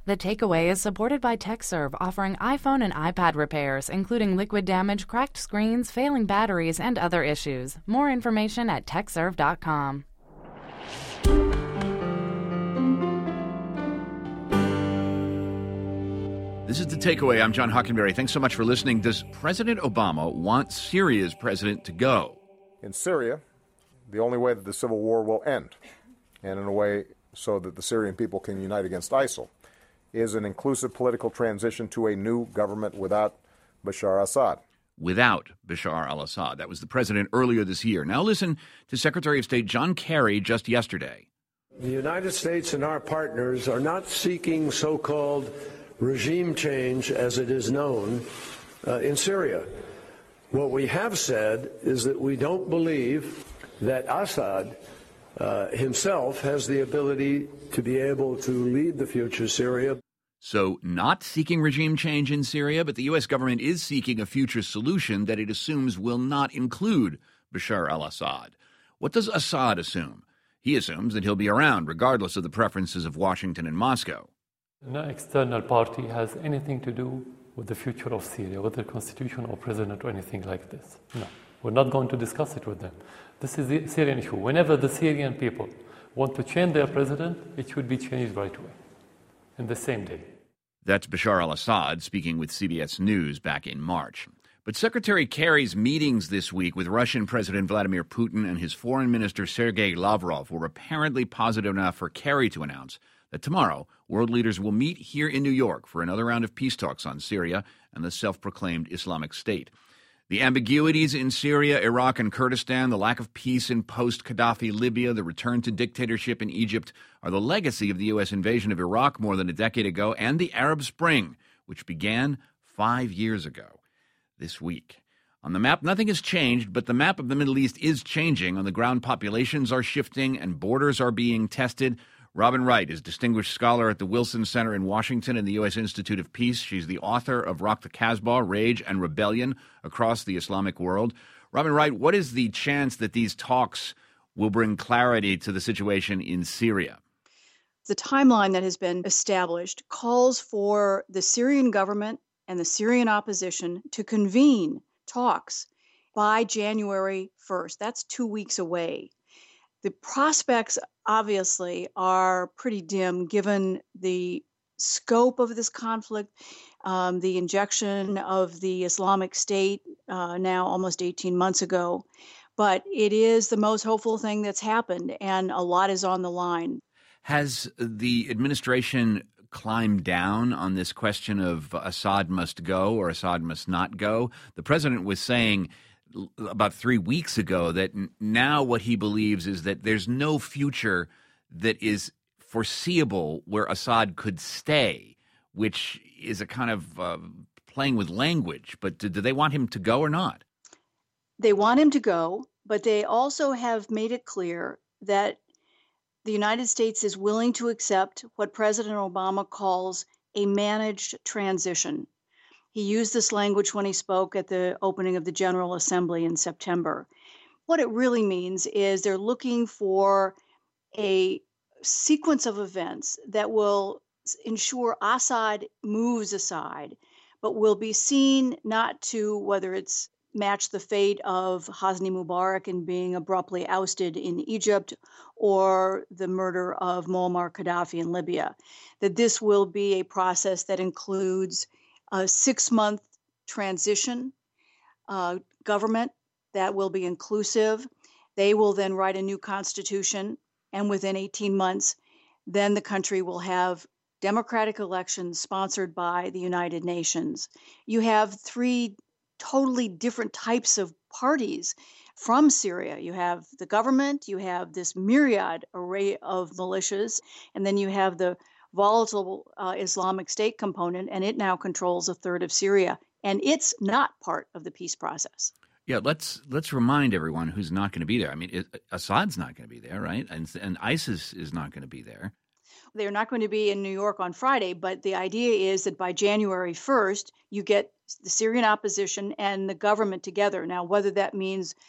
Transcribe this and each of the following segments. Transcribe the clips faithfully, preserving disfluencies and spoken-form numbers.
The Takeaway is supported by TechServe, offering iPhone and iPad repairs, including liquid damage, cracked screens, failing batteries, and other issues. More information at tech serve dot com. This is The Takeaway. I'm John Hockenberry. Thanks so much for listening. Does President Obama want Syria's president to go? In Syria, the only way that the civil war will end, and in a way so that the Syrian people can unite against ISIL, is an inclusive political transition to a new government without Bashar Assad. Without Bashar al-Assad. That was the president earlier this year. Now listen to Secretary of State John Kerry just yesterday. The United States and our partners are not seeking so-called regime change, as it is known, uh, in Syria. What we have said is that we don't believe that Assad uh, himself has the ability to be able to lead the future Syria. So not seeking regime change in Syria, but the U S government is seeking a future solution that it assumes will not include Bashar al-Assad. What does Assad assume? He assumes that he'll be around regardless of the preferences of Washington and Moscow. No external party has anything to do with the future of Syria, with the constitution or president or anything like this. No, we're not going to discuss it with them. This is the Syrian issue. Whenever the Syrian people want to change their president, it should be changed right away, in the same day. That's Bashar al-Assad speaking with C B S News back in March. But Secretary Kerry's meetings this week with Russian President Vladimir Putin and his foreign minister Sergei Lavrov were apparently positive enough for Kerry to announce that tomorrow world leaders will meet here in New York for another round of peace talks on Syria and the self-proclaimed Islamic State. The ambiguities in Syria, Iraq, and Kurdistan, the lack of peace in post-Gaddafi Libya, the return to dictatorship in Egypt are the legacy of the U S invasion of Iraq more than a decade ago and the Arab Spring, which began five years ago this week. On the map, nothing has changed, but the map of the Middle East is changing. On the ground, populations are shifting and borders are being tested. Robin Wright is Distinguished Scholar at the Wilson Center in Washington and the U S Institute of Peace. She's the author of Rock the Kasbah, Rage and Rebellion Across the Islamic World. Robin Wright, what is the chance that these talks will bring clarity to the situation in Syria? The timeline that has been established calls for the Syrian government and the Syrian opposition to convene talks by January first. That's two weeks away. The prospects, obviously, are pretty dim given the scope of this conflict, um, the injection of the Islamic State uh, now almost eighteen months ago. But it is the most hopeful thing that's happened, and a lot is on the line. Has the administration climbed down on this question of Assad must go or Assad must not go? The president was saying about three weeks ago that now what he believes is that there's no future that is foreseeable where Assad could stay, which is a kind of uh, playing with language. But do, do they want him to go or not? They want him to go, but they also have made it clear that the United States is willing to accept what President Obama calls a managed transition. He used this language when he spoke at the opening of the General Assembly in September. What it really means is they're looking for a sequence of events that will ensure Assad moves aside, but will be seen not to whether it's match the fate of Hosni Mubarak in being abruptly ousted in Egypt or the murder of Muammar Gaddafi in Libya, that this will be a process that includes a six-month transition uh, government that will be inclusive. They will then write a new constitution, and within eighteen months, then the country will have democratic elections sponsored by the United Nations. You have three totally different types of parties from Syria. You have the government, you have this myriad array of militias, and then you have the volatile uh, Islamic State component, and it now controls a third of Syria, and it's not part of the peace process. Yeah, let's let's remind everyone who's not going to be there. I mean, it, Assad's not going to be there, right? And, and ISIS is not going to be there. They're not going to be in New York on Friday, but the idea is that by January first, you get the Syrian opposition and the government together. Now, whether that means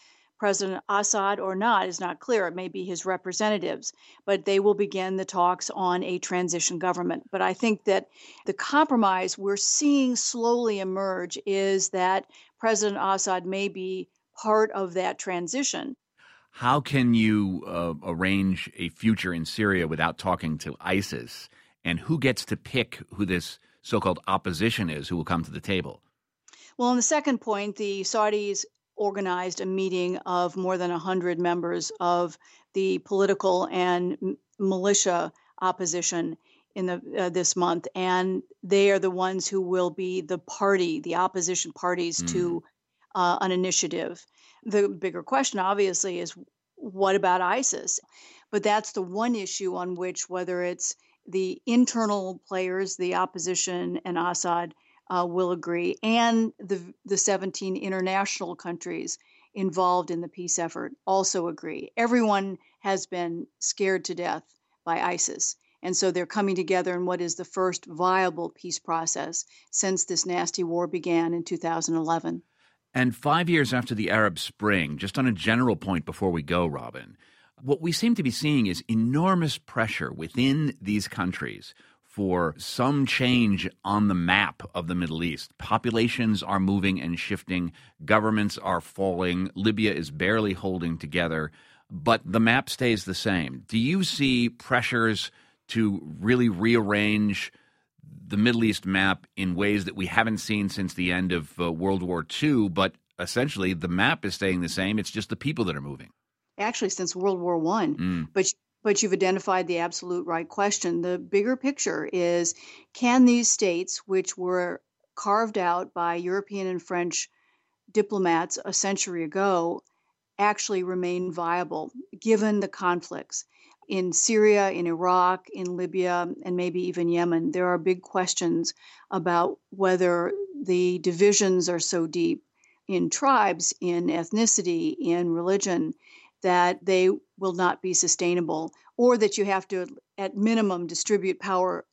President Assad or not is not clear. It may be his representatives, but they will begin the talks on a transition government. But I think that the compromise we're seeing slowly emerge is that President Assad may be part of that transition. How can you uh, arrange a future in Syria without talking to ISIS? And who gets to pick who this so-called opposition is who will come to the table? Well, on the second point, the Saudis organized a meeting of more than one hundred members of the political and m- militia opposition in the uh, this month, and they are the ones who will be the party, the opposition parties mm. to uh, an initiative. The bigger question, obviously, is what about ISIS? But that's the one issue on which, whether it's the internal players, the opposition and Assad uh, will agree, and the the seventeen international countries involved in the peace effort also agree. Everyone has been scared to death by ISIS. And so they're coming together in what is the first viable peace process since this nasty war began in two thousand eleven. And five years after the Arab Spring, just on a general point before we go, Robin, what we seem to be seeing is enormous pressure within these countries for some change on the map of the Middle East. Populations are moving and shifting. Governments are falling. Libya is barely holding together. But the map stays the same. Do you see pressures to really rearrange the Middle East map in ways that we haven't seen since the end of uh, World War Two, but essentially the map is staying the same? It's just the people that are moving. Actually, since World War One. Mm. But but you've identified the absolute right question. The bigger picture is, can these states, which were carved out by European and French diplomats a century ago, actually remain viable given the conflicts? In Syria, in Iraq, in Libya, and maybe even Yemen, there are big questions about whether the divisions are so deep in tribes, in ethnicity, in religion, that they will not be sustainable, or that you have to, at minimum, distribute power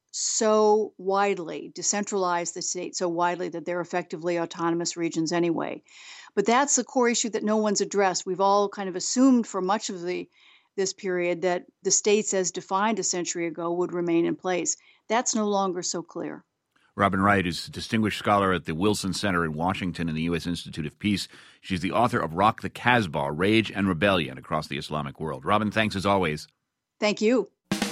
so widely, decentralize the state so widely that they're effectively autonomous regions anyway. But that's the core issue that no one's addressed. We've all kind of assumed for much of the this period that the states as defined a century ago would remain in place. That's no longer so clear. Robin Wright is a distinguished scholar at the Wilson Center in Washington and the U S Institute of Peace. She's the author of Rock the Casbah, Rage and Rebellion Across the Islamic World. Robin, thanks as always. Thank you.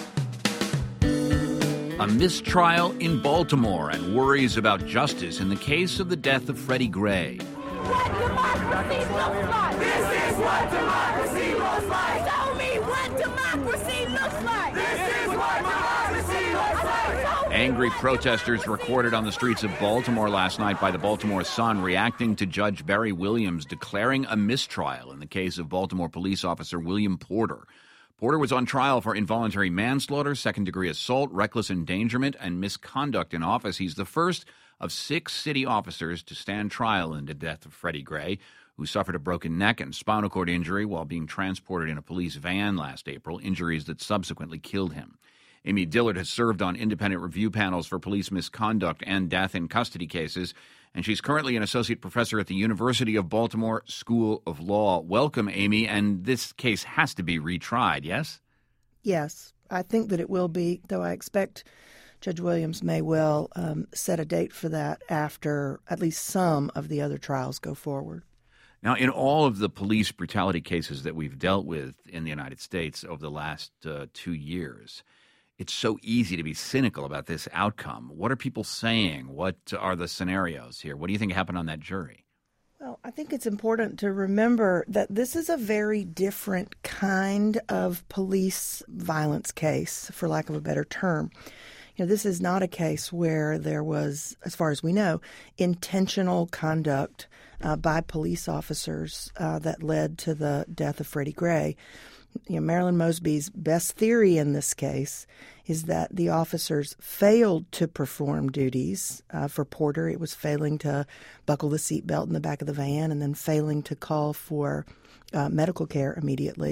A mistrial in Baltimore and worries about justice in the case of the death of Freddie Gray. What democracy looks like. This is what democracy looks like. Tell me what democracy looks like. This is what democracy looks like. Angry protesters recorded on the streets of Baltimore last night by the Baltimore Sun reacting to Judge Barry Williams declaring a mistrial in the case of Baltimore police officer William Porter. Porter was on trial for involuntary manslaughter, second-degree assault, reckless endangerment, and misconduct in office. He's the first of six city officers to stand trial in the death of Freddie Gray, who suffered a broken neck and spinal cord injury while being transported in a police van last April, injuries that subsequently killed him. Amy Dillard has served on independent review panels for police misconduct and death in custody cases, and she's currently an associate professor at the University of Baltimore School of Law. Welcome, Amy, and this case has to be retried, yes? Yes, I think that it will be, though I expect Judge Williams may well um, set a date for that after at least some of the other trials go forward. Now, in all of the police brutality cases that we've dealt with in the United States over the last uh, two years, it's so easy to be cynical about this outcome. What are people saying? What are the scenarios here? What do you think happened on that jury? Well, I think it's important to remember that this is a very different kind of police violence case, for lack of a better term. You know, this is not a case where there was, as far as we know, intentional conduct uh, by police officers uh, that led to the death of Freddie Gray. You know, Marilyn Mosby's best theory in this case is that the officers failed to perform duties. Uh, for Porter, it was failing to buckle the seatbelt in the back of the van and then failing to call for uh, medical care immediately.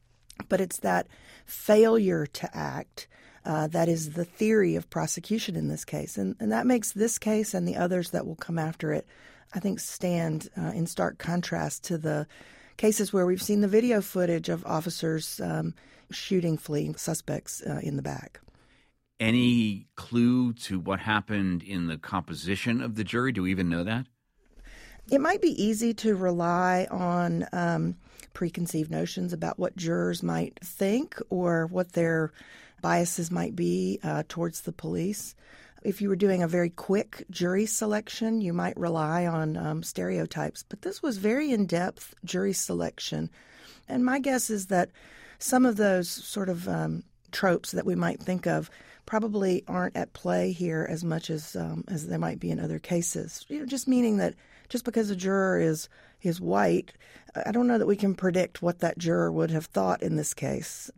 But it's that failure to act Uh, that is the theory of prosecution in this case. And, and that makes this case and the others that will come after it, I think, stand uh, in stark contrast to the cases where we've seen the video footage of officers um, shooting fleeing suspects uh, in the back. Any clue to what happened in the composition of the jury? Do we even know that? It might be easy to rely on um, preconceived notions about what jurors might think or what their biases might be uh, towards the police. If you were doing a very quick jury selection, you might rely on um, stereotypes. But this was very in-depth jury selection. And my guess is that some of those sort of um, tropes that we might think of probably aren't at play here as much as um, as they might be in other cases. You know, just meaning that just because a juror is is white, I don't know that we can predict what that juror would have thought in this case.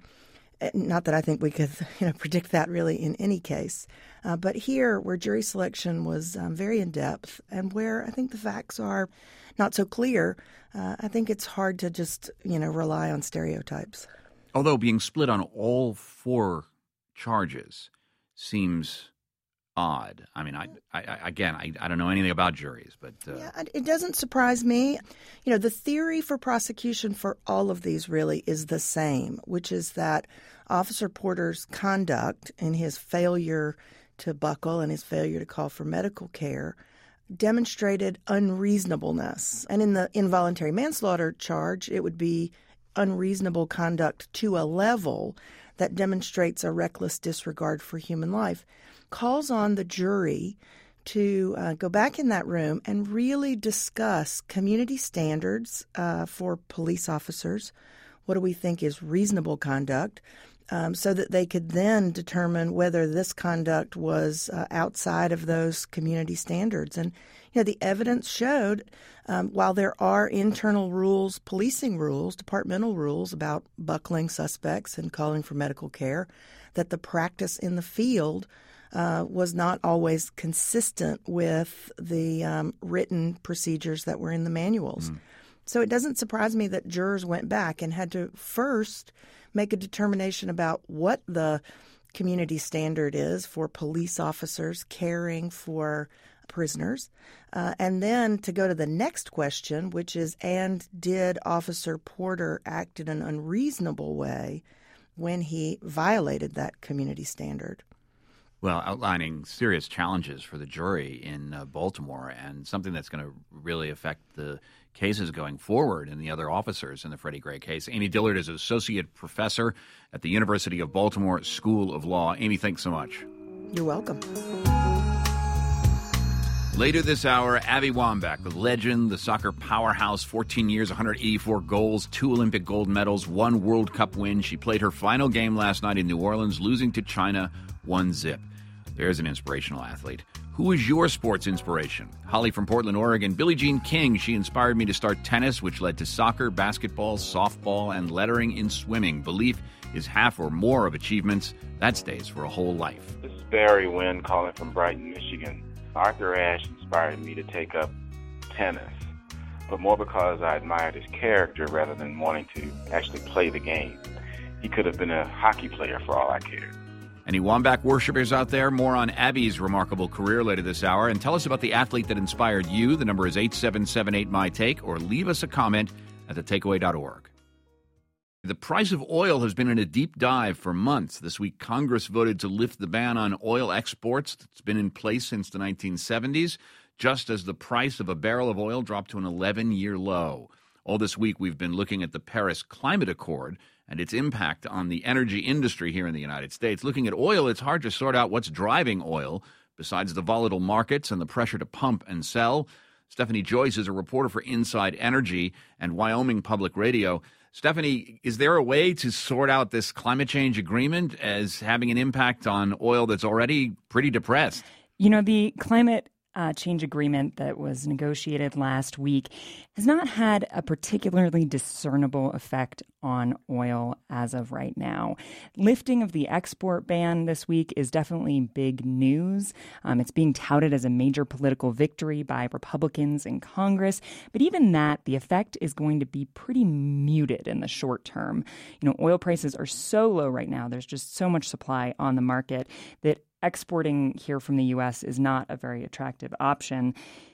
Not that I think we could, you know, predict that really in any case. Uh, but here, where jury selection was um, very in-depth and where I think the facts are not so clear, uh, I think it's hard to just, you know, rely on stereotypes. Although being split on all four charges seems odd. I mean, I, I again, I, I don't know anything about juries, but... Uh... Yeah, it doesn't surprise me. You know, the theory for prosecution for all of these really is the same, which is that Officer Porter's conduct in his failure to buckle and his failure to call for medical care demonstrated unreasonableness. And in the involuntary manslaughter charge, it would be unreasonable conduct to a level that demonstrates a reckless disregard for human life. Calls on the jury to uh, go back in that room and really discuss community standards uh, for police officers. What do we think is reasonable conduct? Um, so that they could then determine whether this conduct was uh, outside of those community standards. And, you know, the evidence showed, um, while there are internal rules, policing rules, departmental rules about buckling suspects and calling for medical care, that the practice in the field uh, was not always consistent with the um, written procedures that were in the manuals. Mm. So it doesn't surprise me that jurors went back and had to first make a determination about what the community standard is for police officers caring for prisoners, uh, and then to go to the next question, which is, and did Officer Porter act in an unreasonable way when he violated that community standard? Well, outlining serious challenges for the jury in uh, Baltimore and something that's going to really affect the cases going forward and the other officers in the Freddie Gray case. Amy Dillard is Associate Professor at the University of Baltimore School of Law. Amy, thanks so much. You're welcome. Later this hour, Abby Wambach, the legend, the soccer powerhouse, fourteen years, one hundred eighty-four goals, two Olympic gold medals, one World Cup win. She played her final game last night in New Orleans, losing to China one zip. There's an inspirational athlete. Who is your sports inspiration? Holly from Portland, Oregon. Billie Jean King. She inspired me to start tennis, which led to soccer, basketball, softball, and lettering in swimming. Belief is half or more of achievements. That stays for a whole life. This is Barry Wynn calling from Brighton, Michigan. Arthur Ashe inspired me to take up tennis, but more because I admired his character rather than wanting to actually play the game. He could have been a hockey player for all I cared. Any Wambach worshippers out there? More on Abby's remarkable career later this hour. And tell us about the athlete that inspired you. The number is eight seven seven eight, M Y Take, or leave us a comment at the takeaway dot org. The price of oil has been in a deep dive for months. This week, Congress voted to lift the ban on oil exports that's been in place since the nineteen seventies, just as the price of a barrel of oil dropped to an eleven-year low. All this week, we've been looking at the Paris Climate Accord and its impact on the energy industry here in the United States. Looking at oil, it's hard to sort out what's driving oil, besides the volatile markets and the pressure to pump and sell. Stephanie Joyce is a reporter for Inside Energy and Wyoming Public Radio. Stephanie, is there a way to sort out this climate change agreement as having an impact on oil that's already pretty depressed? You know, the climate Uh, change agreement that was negotiated last week has not had a particularly discernible effect on oil as of right now. Lifting of the export ban this week is definitely big news. Um, it's being touted as a major political victory by Republicans in Congress. But even that, the effect is going to be pretty muted in the short term. You know, oil prices are so low right now. There's just so much supply on the market that exporting here from the U S is not a very attractive option.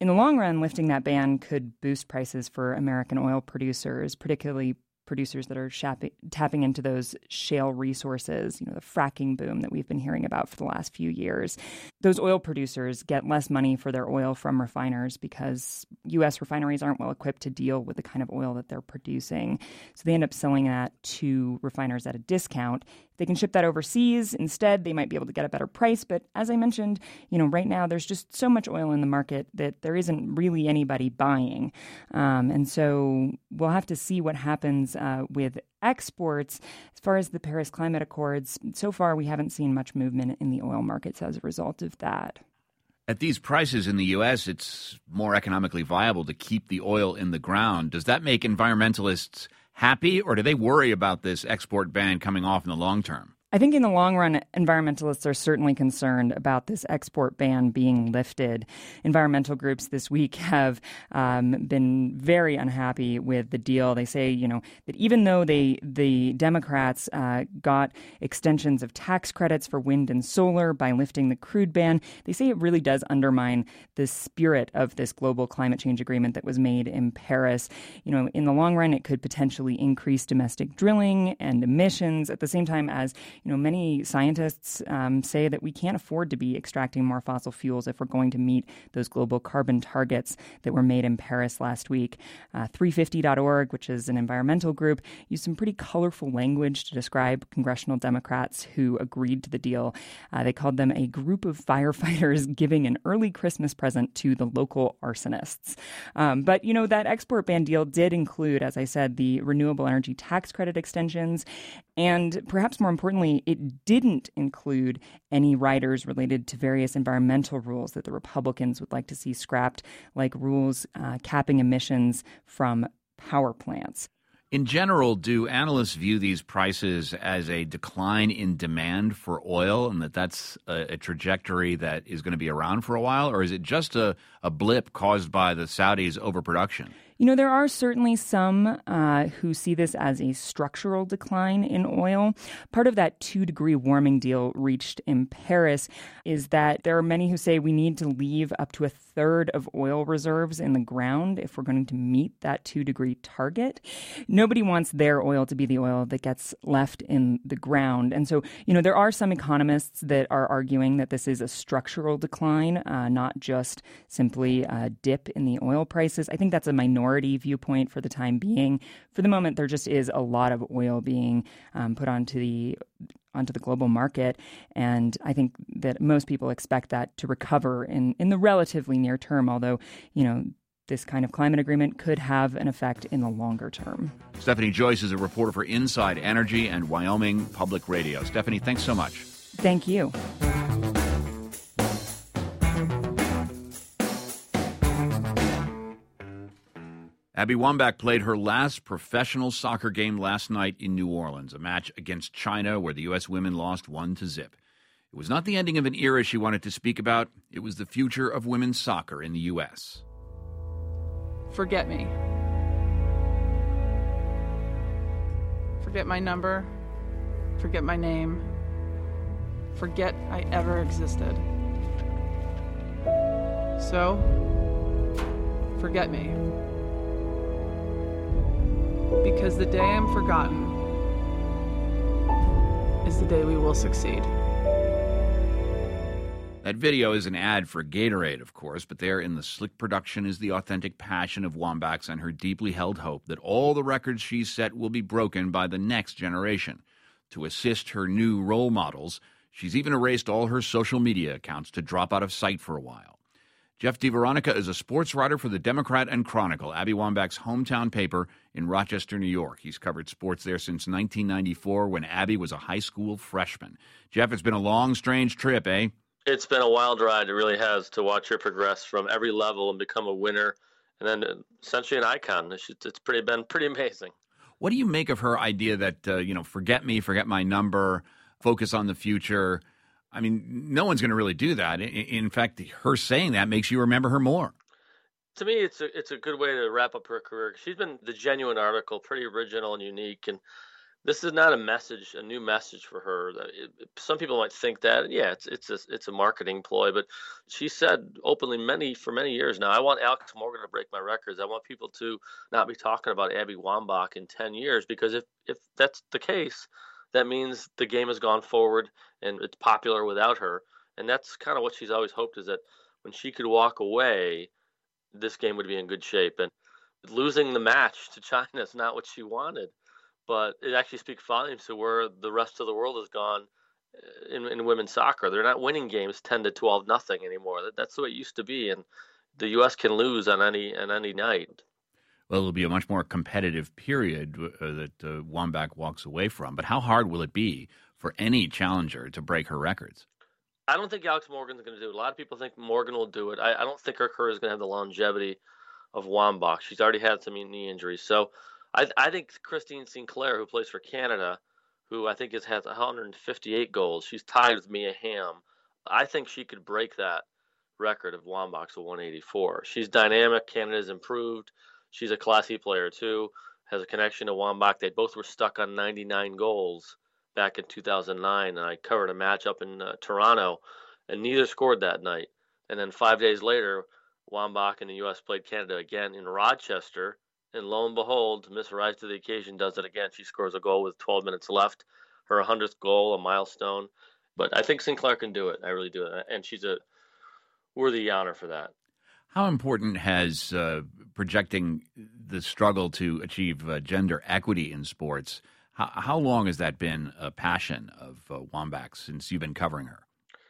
In the long run, lifting that ban could boost prices for American oil producers, particularly producers that are shapping, tapping into those shale resources, you know, the fracking boom that we've been hearing about for the last few years. Those oil producers get less money for their oil from refiners because U S refineries aren't well equipped to deal with the kind of oil that they're producing. So they end up selling that to refiners at a discount. If they can ship that overseas instead, they might be able to get a better price. But as I mentioned, you know, right now there's just so much oil in the market that there isn't really anybody buying. Um, and so we'll have to see what happens uh, with exports. As far as the Paris Climate Accords, so far we haven't seen much movement in the oil markets as a result of that. At these prices in the U S, it's more economically viable to keep the oil in the ground. Does that make environmentalists happy, or do they worry about this export ban coming off in the long term? I think in the long run, environmentalists are certainly concerned about this export ban being lifted. Environmental groups this week have um, been very unhappy with the deal. They say, you know, that even though they the Democrats uh, got extensions of tax credits for wind and solar by lifting the crude ban, they say it really does undermine the spirit of this global climate change agreement that was made in Paris. You know, in the long run, it could potentially increase domestic drilling and emissions at the same time as You know, many scientists um, say that we can't afford to be extracting more fossil fuels if we're going to meet those global carbon targets that were made in Paris last week. Uh, three fifty dot org, which is an environmental group, used some pretty colorful language to describe congressional Democrats who agreed to the deal. Uh, they called them a group of firefighters giving an early Christmas present to the local arsonists. Um, but, you know, that export ban deal did include, as I said, the renewable energy tax credit extensions. And perhaps more importantly, it didn't include any riders related to various environmental rules that the Republicans would like to see scrapped, like rules uh, capping emissions from power plants. In general, do analysts view these prices as a decline in demand for oil and that that's a, a trajectory that is going to be around for a while? Or is it just a, a blip caused by the Saudis' overproduction? You know, there are certainly some uh, who see this as a structural decline in oil. Part of that two-degree warming deal reached in Paris is that there are many who say we need to leave up to a third of oil reserves in the ground if we're going to meet that two-degree target. Nobody wants their oil to be the oil that gets left in the ground. And so, you know, there are some economists that are arguing that this is a structural decline, uh, not just simply a dip in the oil prices. I think that's a minority viewpoint for the time being. For the moment, there just is a lot of oil being um, put onto the onto the global market, and I think that most people expect that to recover in, in the relatively near term, although, you know, this kind of climate agreement could have an effect in the longer term. Stephanie Joyce is a reporter for Inside Energy and Wyoming Public Radio. Stephanie, thanks so much. Thank you. Abby Wambach played her last professional soccer game last night in New Orleans, a match against China where the U S women lost one to zip. It was not the ending of an era she wanted to speak about. It was the future of women's soccer in the U S. Forget me. Forget my number. Forget my name. Forget I ever existed. So, forget me. Because the day I'm forgotten is the day we will succeed. That video is an ad for Gatorade, of course, but there in the slick production is the authentic passion of Wambach's and her deeply held hope that all the records she's set will be broken by the next generation. To assist her new role models, she's even erased all her social media accounts to drop out of sight for a while. Jeff DeVeronica is a sports writer for the Democrat and Chronicle, Abby Wambach's hometown paper in Rochester, New York. He's covered sports there since nineteen ninety-four when Abby was a high school freshman. Jeff, it's been a long, strange trip, eh? It's been a wild ride. It really has, to watch her progress from every level and become a winner and then essentially an icon. It's, it's pretty been pretty amazing. What do you make of her idea that, uh, you know, forget me, forget my number, focus on the future? I mean, no one's going to really do that. In fact, her saying that makes you remember her more. To me, it's a it's a good way to wrap up her career. She's been the genuine article, pretty original and unique. And this is not a message, a new message for her. That it, some people might think that, yeah, it's it's a it's a marketing ploy, but she said openly many for many years now, I want Alex Morgan to break my records. I want people to not be talking about Abby Wambach in ten years, because if if that's the case, that means the game has gone forward and it's popular without her. And that's kind of what she's always hoped, is that when she could walk away, this game would be in good shape. And losing the match to China is not what she wanted. But it actually speaks volumes to where the rest of the world has gone in, in women's soccer. They're not winning games ten to twelve nothing anymore. That, that's the way it used to be, and the U S can lose on any on any night. Well, it'll be a much more competitive period uh, that uh, Wambach walks away from. But how hard will it be for any challenger to break her records? I don't think Alex Morgan's going to do it. A lot of people think Morgan will do it. I, I don't think her career is going to have the longevity of Wambach. She's already had some knee injuries. So I, I think Christine Sinclair, who plays for Canada, who I think has had one hundred fifty-eight goals, she's tied with Mia Hamm. I think she could break that record of Wambach's at one eighty-four. She's dynamic. Canada's improved. She's a classy player, too, has a connection to Wambach. They both were stuck on ninety-nine goals back in two thousand nine, and I covered a match up in uh, Toronto, and neither scored that night. And then five days later, Wambach and the U S played Canada again in Rochester, and lo and behold, Miss Rise to the Occasion does it again. She scores a goal with twelve minutes left, her one hundredth goal, a milestone. But I think Sinclair can do it. I really do. And she's a worthy honor for that. How important has uh, projecting the struggle to achieve uh, gender equity in sports, how, how long has that been a passion of uh, Wambach since you've been covering her?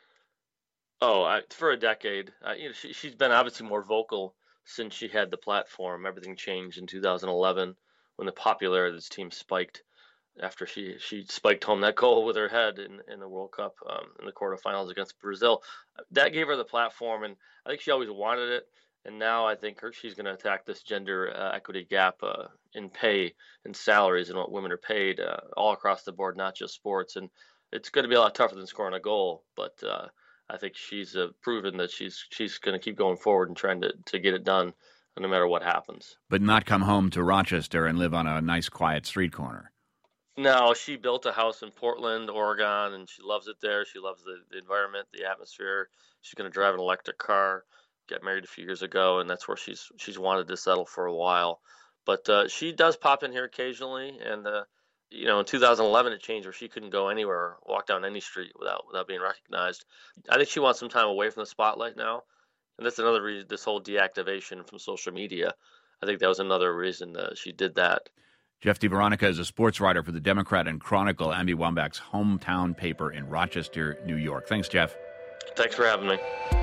Oh, I, for a decade. Uh, you know, she, she's been obviously more vocal since she had the platform. Everything changed in two thousand eleven when the popularity of this team spiked after she, she spiked home that goal with her head in, in the World Cup um, in the quarterfinals against Brazil. That gave her the platform, and I think she always wanted it. And now I think her, she's going to attack this gender uh, equity gap uh, in pay and salaries and what women are paid uh, all across the board, not just sports. And it's going to be a lot tougher than scoring a goal, but uh, I think she's uh, proven that she's she's going to keep going forward and trying to, to get it done no matter what happens. But not come home to Rochester and live on a nice, quiet street corner. No, she built a house in Portland, Oregon, and she loves it there. She loves the, the environment, the atmosphere. She's going to drive an electric car. Got married a few years ago, and that's where she's she's wanted to settle for a while. But uh, she does pop in here occasionally, and uh, you know, in two thousand eleven it changed where she couldn't go anywhere, walk down any street without without being recognized. I think she wants some time away from the spotlight now, and that's another reason. This whole deactivation from social media, I think that was another reason uh, she did that. Jeff DeVeronica is a sports writer for the Democrat and Chronicle, Abby Wambach's hometown paper in Rochester, New York. Thanks, Jeff. Thanks for having me.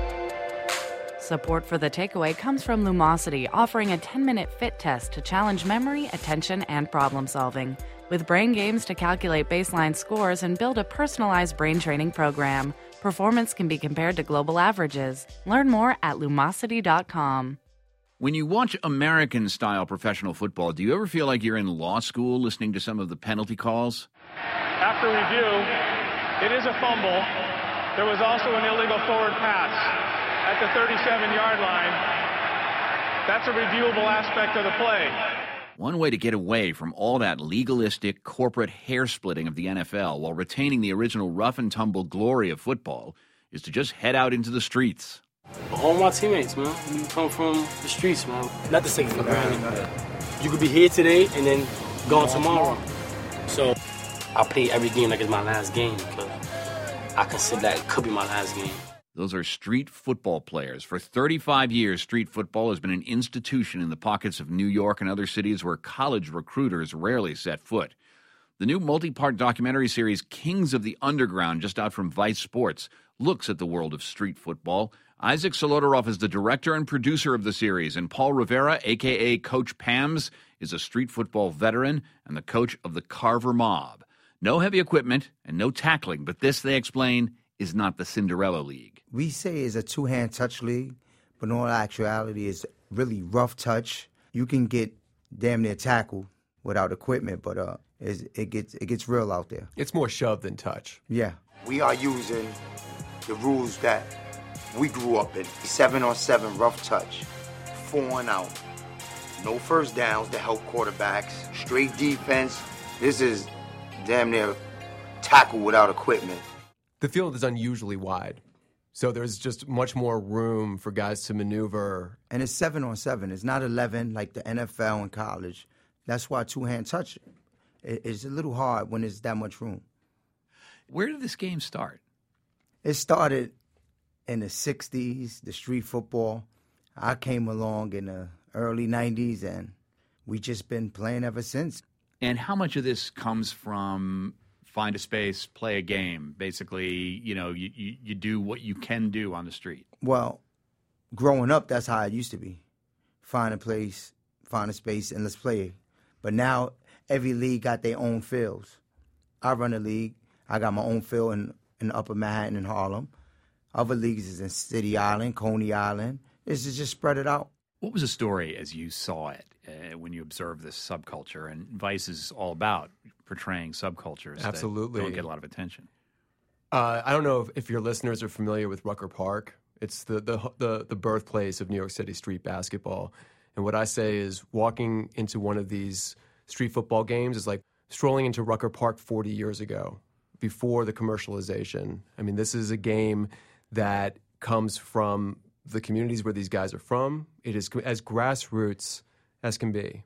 Support for The Takeaway comes from Lumosity, offering a ten-minute fit test to challenge memory, attention, and problem-solving. With brain games to calculate baseline scores and build a personalized brain training program, performance can be compared to global averages. Learn more at lumosity dot com. When you watch American-style professional football, do you ever feel like you're in law school listening to some of the penalty calls? After review, it is a fumble. There was also an illegal forward pass at the thirty-seven-yard line. That's a reviewable aspect of the play. One way to get away from all that legalistic corporate hair-splitting of the N F L while retaining the original rough-and-tumble glory of football is to just head out into the streets. All my teammates, man. We come from the streets, man. Not to take it for granted. You could be here today and then gone tomorrow. So I play every game like it's my last game because I consider that it could be my last game. Those are street football players. For thirty-five years, street football has been an institution in the pockets of New York and other cities where college recruiters rarely set foot. The new multi-part documentary series, Kings of the Underground, just out from Vice Sports, looks at the world of street football. Isaac Solotaroff is the director and producer of the series, and Paul Rivera, a k a. Coach Pams, is a street football veteran and the coach of the Carver Mob. No heavy equipment and no tackling, but this, they explain, is not the Cinderella League. We say it's a two-hand touch league, but in all actuality, it's really rough touch. You can get damn near tackled without equipment, but uh, it's, it gets it gets real out there. It's more shove than touch. Yeah. We are using the rules that we grew up in. Seven on seven rough touch, four and out. No first downs to help quarterbacks. Straight defense. This is damn near tackle without equipment. The field is unusually wide, so there's just much more room for guys to maneuver. And it's seven on seven. It's not eleven like the N F L and college. That's why two-hand touch is a little hard when there's that much room. Where did this game start? It started in the sixties, the street football. I came along in the early nineties, and we just been playing ever since. And how much of this comes from find a space, play a game? Basically, you know, you, you, you do what you can do on the street. Well, growing up, that's how it used to be. Find a place, find a space, and let's play. But now every league got their own fields. I run a league. I got my own field in, in Upper Manhattan and Harlem. Other leagues is in City Island, Coney Island. It's just spread it out. What was the story as you saw it, uh, when you observed this subculture? And Vice is all about portraying subcultures Absolutely. that don't get a lot of attention. Uh, I don't know if, if your listeners are familiar with Rucker Park. It's the, the the the birthplace of New York City street basketball. And what I say is walking into one of these street football games is like strolling into Rucker Park forty years ago, before the commercialization. I mean, this is a game that comes from the communities where these guys are from. It is as grassroots as can be.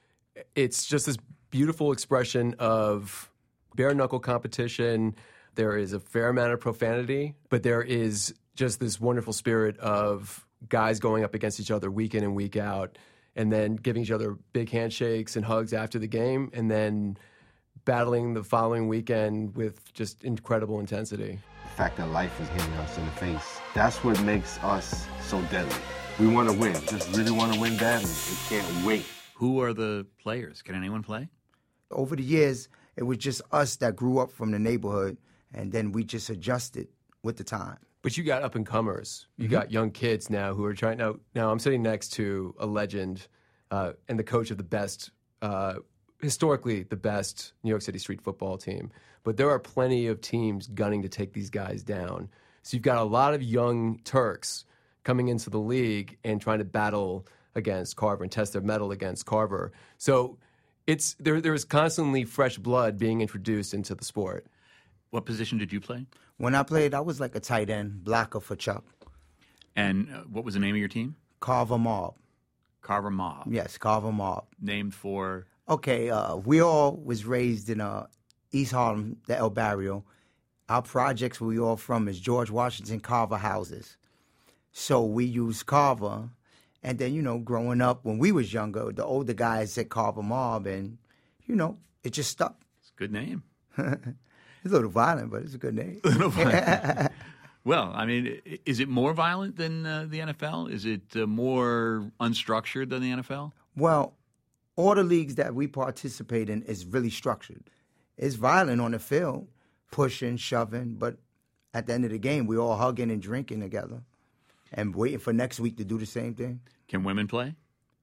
It's just this beautiful expression of bare-knuckle competition. There is a fair amount of profanity, but there is just this wonderful spirit of guys going up against each other week in and week out, and then giving each other big handshakes and hugs after the game, and then battling the following weekend with just incredible intensity. The fact that life is hitting us in the face, that's what makes us so deadly. We want to win, just really want to win badly. We can't wait. Who are the players? Can anyone play? Over the years, it was just us that grew up from the neighborhood, and then we just adjusted with the time. But you got up-and-comers. You Mm-hmm. got young kids now who are trying... Now, now I'm sitting next to a legend uh, and the coach of the best, uh, historically the best New York City street football team. But there are plenty of teams gunning to take these guys down. So you've got a lot of young Turks coming into the league and trying to battle against Carver and test their mettle against Carver. So it's there. There is constantly fresh blood being introduced into the sport. What position did you play? When I played, I was like a tight end, blocker for Chuck. And uh, what was the name of your team? Carver Mob. Carver Mob. Yes, Carver Mob. Named for? Okay, uh, we all was raised in uh, East Harlem, the El Barrio. Our projects where we all from is George Washington Carver houses. So we use Carver. And then, you know, growing up, when we was younger, the older guys said Carver Mob, and, you know, it just stuck. It's a good name. It's a little violent, but it's a good name. A little violent. Well, I mean, is it more violent than uh, the N F L? Is it uh, more unstructured than the N F L? Well, all the leagues that we participate in is really structured. It's violent on the field, pushing, shoving, but at the end of the game, we're all hugging and drinking together and waiting for next week to do the same thing. Can women play?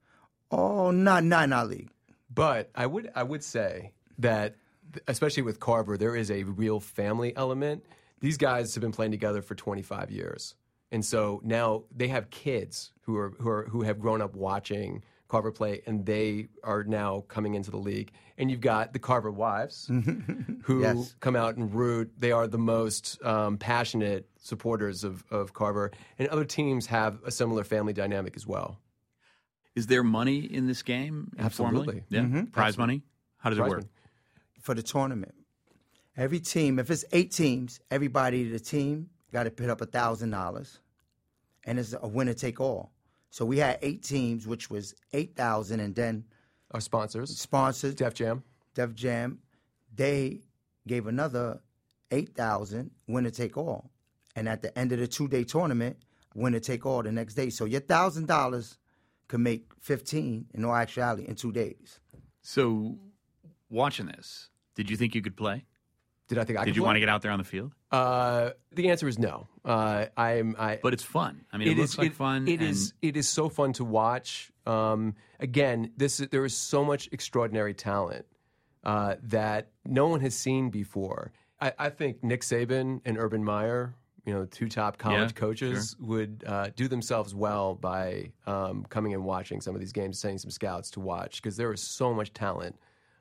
Oh, not, not in our league. But I would I would say that, especially with Carver, there is a real family element. These guys have been playing together for twenty-five years. And so now they have kids who are who are who have grown up watching Carver play, and they are now coming into the league. And you've got the Carver wives who Yes. come out and root. They are the most um, passionate supporters of, of Carver. And other teams have a similar family dynamic as well. Is there money in this game? informally? Absolutely. Yeah. Mhm. Prize money? How does Prize it work? money. For the tournament, every team, if it's eight teams, everybody to the team got to put up one thousand dollars, and it's a winner take all. So we had eight teams, which was eight thousand dollars, and then our sponsors, sponsors, Def Jam, Def Jam, they gave another eight thousand dollars, winner take all. And at the end of the two-day tournament, winner take all the next day. So your one thousand dollars could make fifteen, in all actuality, in two days. So, watching this, did you think you could play? Did I think I Did could you play? want to get out there on the field? Uh, the answer is no. Uh, I'm. I, but it's fun. I mean, it, looks is, like it, fun. It and is. It is so fun to watch. Um, again, this is, there is so much extraordinary talent uh, that no one has seen before. I, I think Nick Saban and Urban Meyer, you know, two top college Yeah, coaches, would uh, do themselves well by um, coming and watching some of these games, sending some scouts to watch, because there is so much talent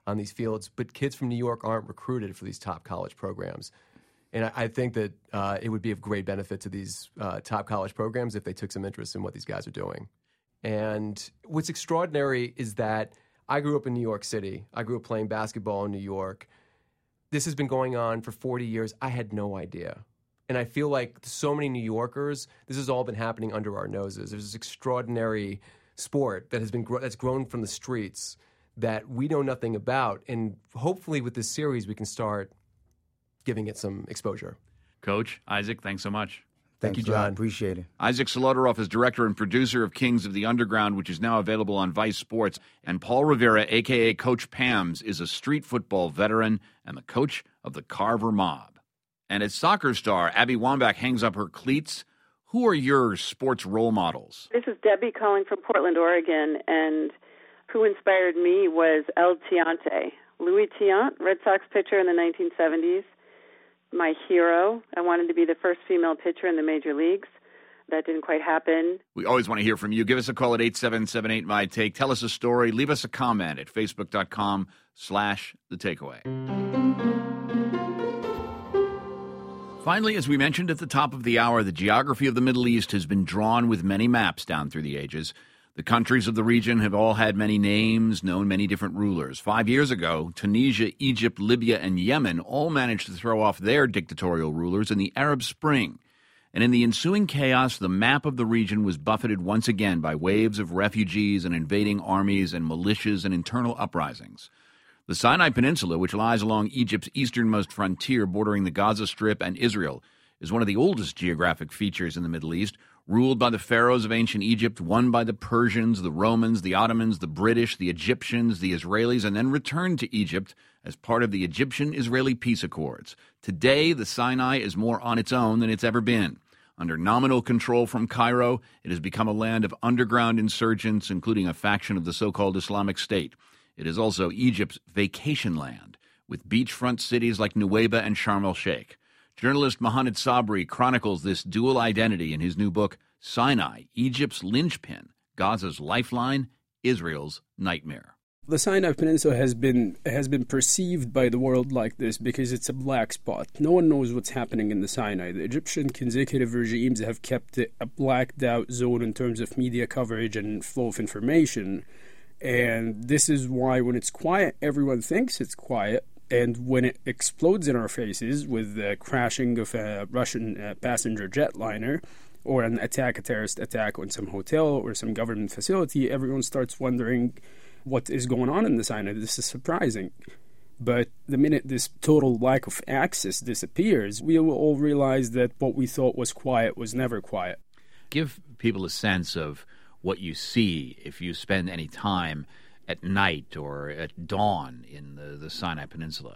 on these fields, but kids from New York aren't recruited for these top college programs. And I, I think that uh, it would be of great benefit to these uh, top college programs if they took some interest in what these guys are doing. And what's extraordinary is that I grew up in New York City. I grew up playing basketball in New York. This has been going on for forty years. I had no idea. And I feel like so many New Yorkers, this has all been happening under our noses. There's this extraordinary sport that has been gro- that's grown from the streets that we know nothing about. And hopefully with this series, we can start giving it some exposure. Coach, Isaac, thanks so much. Thank you, John. Appreciate it. Isaac Solotaroff is director and producer of Kings of the Underground, which is now available on Vice Sports. And Paul Rivera, a k a. Coach Pams, is a street football veteran and the coach of the Carver Mob. And as soccer star Abby Wambach hangs up her cleats, who are your sports role models? This is Debbie calling from Portland, Oregon, and who inspired me was El Tiante. Louis Tiant, Red Sox pitcher in the nineteen seventies. My hero. I wanted to be the first female pitcher in the major leagues. That didn't quite happen. We always want to hear from you. Give us a call at eight seven seven eight, M Y T A K E. Tell us a story. Leave us a comment at facebook.com slash the takeaway. Finally, as we mentioned at the top of the hour, the geography of the Middle East has been drawn with many maps down through the ages. The countries of the region have all had many names, known many different rulers. Five years ago, Tunisia, Egypt, Libya, and Yemen all managed to throw off their dictatorial rulers in the Arab Spring. And in the ensuing chaos, the map of the region was buffeted once again by waves of refugees and invading armies and militias and internal uprisings. The Sinai Peninsula, which lies along Egypt's easternmost frontier bordering the Gaza Strip and Israel, is one of the oldest geographic features in the Middle East, ruled by the pharaohs of ancient Egypt, won by the Persians, the Romans, the Ottomans, the British, the Egyptians, the Israelis, and then returned to Egypt as part of the Egyptian-Israeli peace accords. Today, the Sinai is more on its own than it's ever been. Under nominal control from Cairo, it has become a land of underground insurgents, including a faction of the so-called Islamic State. It is also Egypt's vacation land, with beachfront cities like Nuweiba and Sharm el-Sheikh. Journalist Mohamed Sabri chronicles this dual identity in his new book, Sinai, Egypt's Linchpin, Gaza's Lifeline, Israel's Nightmare. The Sinai Peninsula has been has been perceived by the world like this because it's a black spot. No one knows what's happening in the Sinai. The Egyptian consecutive regimes have kept it a blacked out zone in terms of media coverage and flow of information. And this is why when it's quiet, everyone thinks it's quiet. And when it explodes in our faces with the crashing of a Russian uh, passenger jetliner or an attack, a terrorist attack on some hotel or some government facility, everyone starts wondering what is going on in the Sinai. This is surprising. But the minute this total lack of access disappears, we will all realize that what we thought was quiet was never quiet. Give people a sense of what you see if you spend any time at night or at dawn in the, the Sinai Peninsula.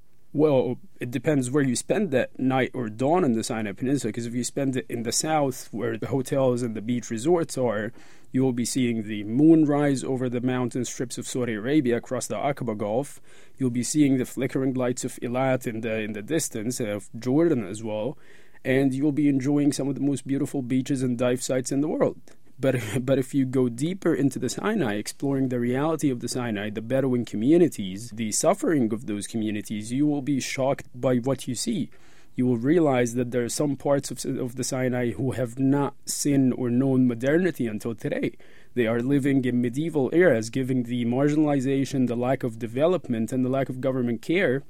Well, it depends where you spend that night or dawn in the Sinai Peninsula, because if you spend it in the south, where the hotels and the beach resorts are, you will be seeing the moon rise over the mountain strips of Saudi Arabia across the Aqaba Gulf. You'll be seeing the flickering lights of Eilat in the in the distance, and of Jordan as well, and you'll be enjoying some of the most beautiful beaches and dive sites in the world. But but if you go deeper into the Sinai, exploring the reality of the Sinai, the Bedouin communities, the suffering of those communities, you will be shocked by what you see. You will realize that there are some parts of, of the Sinai who have not seen or known modernity until today. They are living in medieval eras, given the marginalization, the lack of development, and the lack of government care.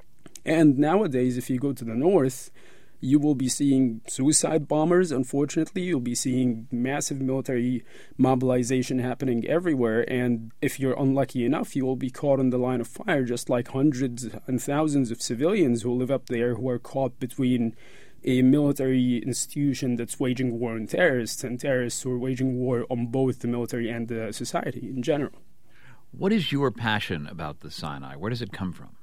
And nowadays, if you go to the north, you will be seeing suicide bombers, unfortunately. You'll be seeing massive military mobilization happening everywhere. And if you're unlucky enough, you will be caught on the line of fire, just like hundreds and thousands of civilians who live up there who are caught between a military institution that's waging war on terrorists and terrorists who are waging war on both the military and the society in general. What is your passion about the Sinai? Where does it come from?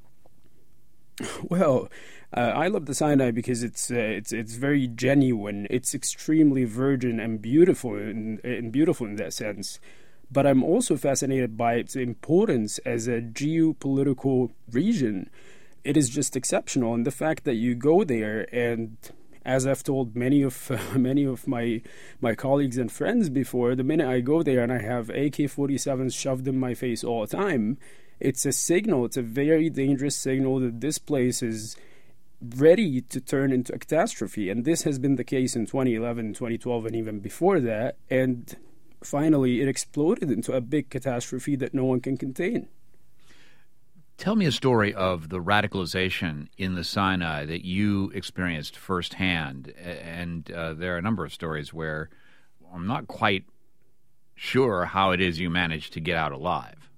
Well, uh, I love the Sinai because it's uh, it's it's very genuine. It's extremely virgin and beautiful, and, and beautiful in that sense. But I'm also fascinated by its importance as a geopolitical region. It is just exceptional, and the fact that you go there, and as I've told many of uh, many of my my colleagues and friends before, the minute I go there and I have A K forty-sevens shoved in my face all the time, it's a signal, it's a very dangerous signal that this place is ready to turn into a catastrophe. And this has been the case in twenty eleven, twenty twelve, and even before that. And finally, it exploded into a big catastrophe that no one can contain. Tell me a story of the radicalization in the Sinai that you experienced firsthand. And uh, there are a number of stories where I'm not quite sure how it is you managed to get out alive.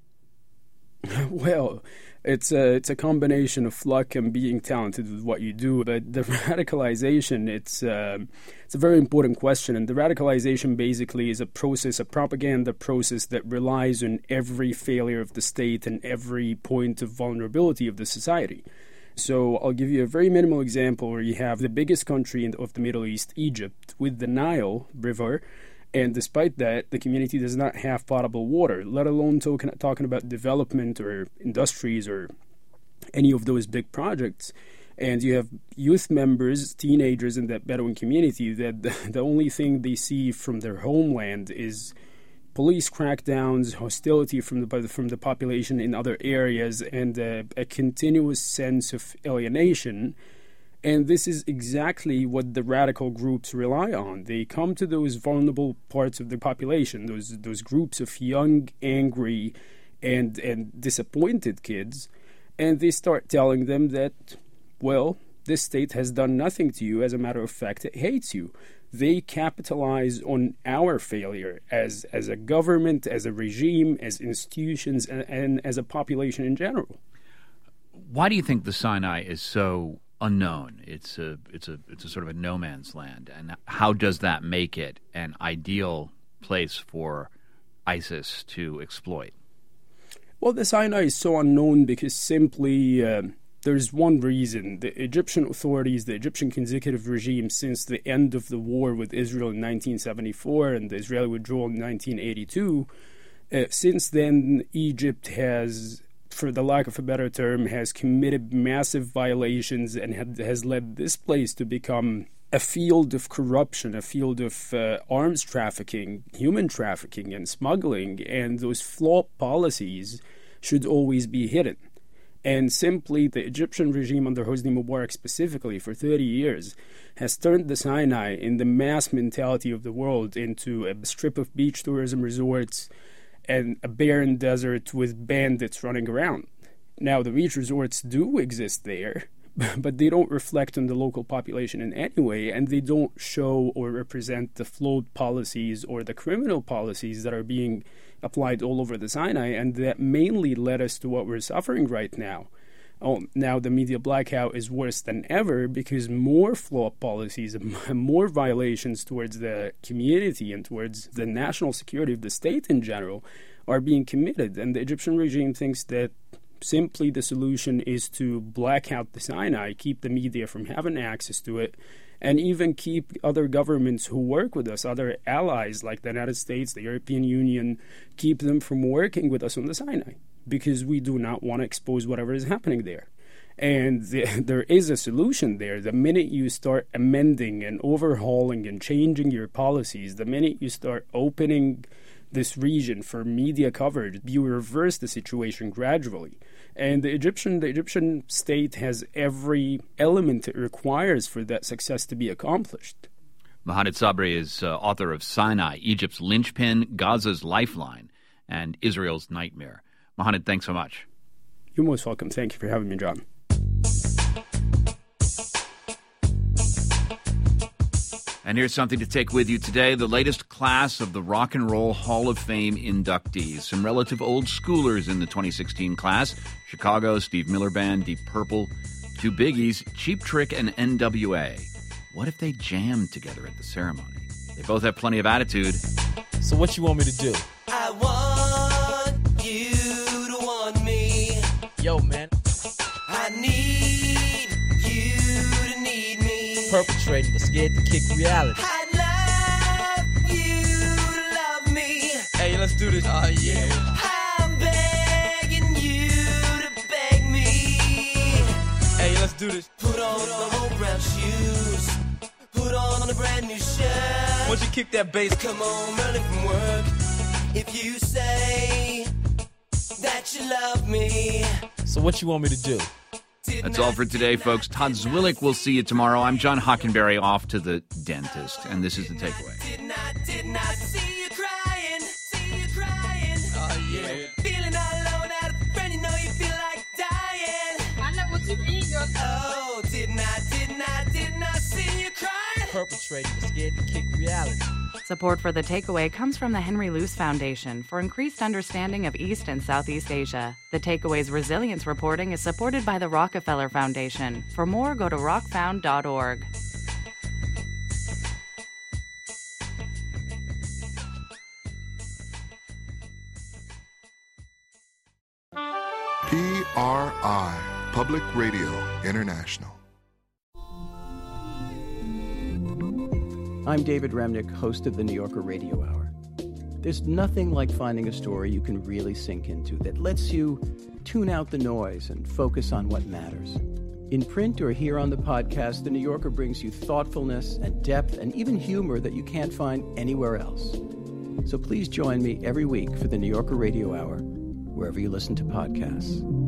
Well, it's a, it's a combination of luck and being talented with what you do. But the radicalization, it's, uh, it's a very important question. And the radicalization basically is a process, a propaganda process that relies on every failure of the state and every point of vulnerability of the society. So I'll give you a very minimal example where you have the biggest country in, of the Middle East, Egypt, with the Nile River. And despite that, the community does not have potable water, let alone talking, talking about development or industries or any of those big projects. And you have youth members, teenagers in that Bedouin community that the, the only thing they see from their homeland is police crackdowns, hostility from the from the population in other areas, and a, a continuous sense of alienation. And this is exactly what the radical groups rely on. They come to those vulnerable parts of the population, those those groups of young, angry, and and disappointed kids, and they start telling them that, well, this state has done nothing to you. As a matter of fact, it hates you. They capitalize on our failure as as a government, as a regime, as institutions, and, and as a population in general. Why do you think the Sinai is so unknown? It's a it's a it's a sort of a no man's land, and how does that make it an ideal place for ISIS to exploit? Well, the Sinai is so unknown because simply uh, there's one reason. The Egyptian authorities, the Egyptian consecutive regime, since the end of the war with Israel in nineteen seventy-four and the Israeli withdrawal in nineteen eighty-two, uh, since then Egypt has, for the lack of a better term, has committed massive violations and had, has led this place to become a field of corruption, a field of uh, arms trafficking, human trafficking, and smuggling. And those flawed policies should always be hidden. And simply, the Egyptian regime under Hosni Mubarak specifically for thirty years has turned the Sinai, in the mass mentality of the world, into a strip of beach tourism resorts and a barren desert with bandits running around. Now, the beach resorts do exist there, but they don't reflect on the local population in any way, and they don't show or represent the flawed policies or the criminal policies that are being applied all over the Sinai, and that mainly led us to what we're suffering right now. Oh, now the media blackout is worse than ever because more flawed policies and more violations towards the community and towards the national security of the state in general are being committed. And the Egyptian regime thinks that simply the solution is to black out the Sinai, keep the media from having access to it, and even keep other governments who work with us, other allies like the United States, the European Union, keep them from working with us on the Sinai, because we do not want to expose whatever is happening there. And the, there is a solution there. The minute you start amending and overhauling and changing your policies, the minute you start opening this region for media coverage, you reverse the situation gradually. And the Egyptian the Egyptian state has every element it requires for that success to be accomplished. Mohanad Sabri is uh, author of Sinai, Egypt's Linchpin, Gaza's Lifeline, and Israel's Nightmare. Mohanad, thanks so much. You're most welcome. Thank you for having me, John. And here's something to take with you today. The latest class of the Rock and Roll Hall of Fame inductees. Some relative old schoolers in the twenty sixteen class. Chicago, Steve Miller Band, Deep Purple, two biggies, Cheap Trick and N W A. What if they jammed together at the ceremony? They both have plenty of attitude. So what you want me to do? I want you to want me. Yo, man. I need you to need me. Perpetrating, but scared to kick reality. I'd love you to love me. Hey, let's do this. Oh, yeah. I'm begging you to beg me. Hey, let's do this. Put on the whole brown shoes. Put on a brand new shirt. Once you kick that bass, come home early from work. If you say that you love me. So what you want me to do? That's all for today, folks. Todd Zwillich will see you tomorrow. I'm John Hockenberry, off to the dentist, and this is The Takeaway. Did not, did not see you crying, see you crying. Oh, yeah. Feeling all alone out of a friend, you know you feel like dying. I know what you mean, girl. Oh, did not, did not, did not see you crying. Perpetrating the scared to kick reality. Support for The Takeaway comes from the Henry Luce Foundation for increased understanding of East and Southeast Asia. The Takeaway's resilience reporting is supported by the Rockefeller Foundation. For more, go to rock found dot org. P R I, Public Radio International. I'm David Remnick, host of the New Yorker Radio Hour. There's nothing like finding a story you can really sink into that lets you tune out the noise and focus on what matters. In print or here on the podcast, the New Yorker brings you thoughtfulness and depth and even humor that you can't find anywhere else. So please join me every week for the New Yorker Radio Hour, wherever you listen to podcasts.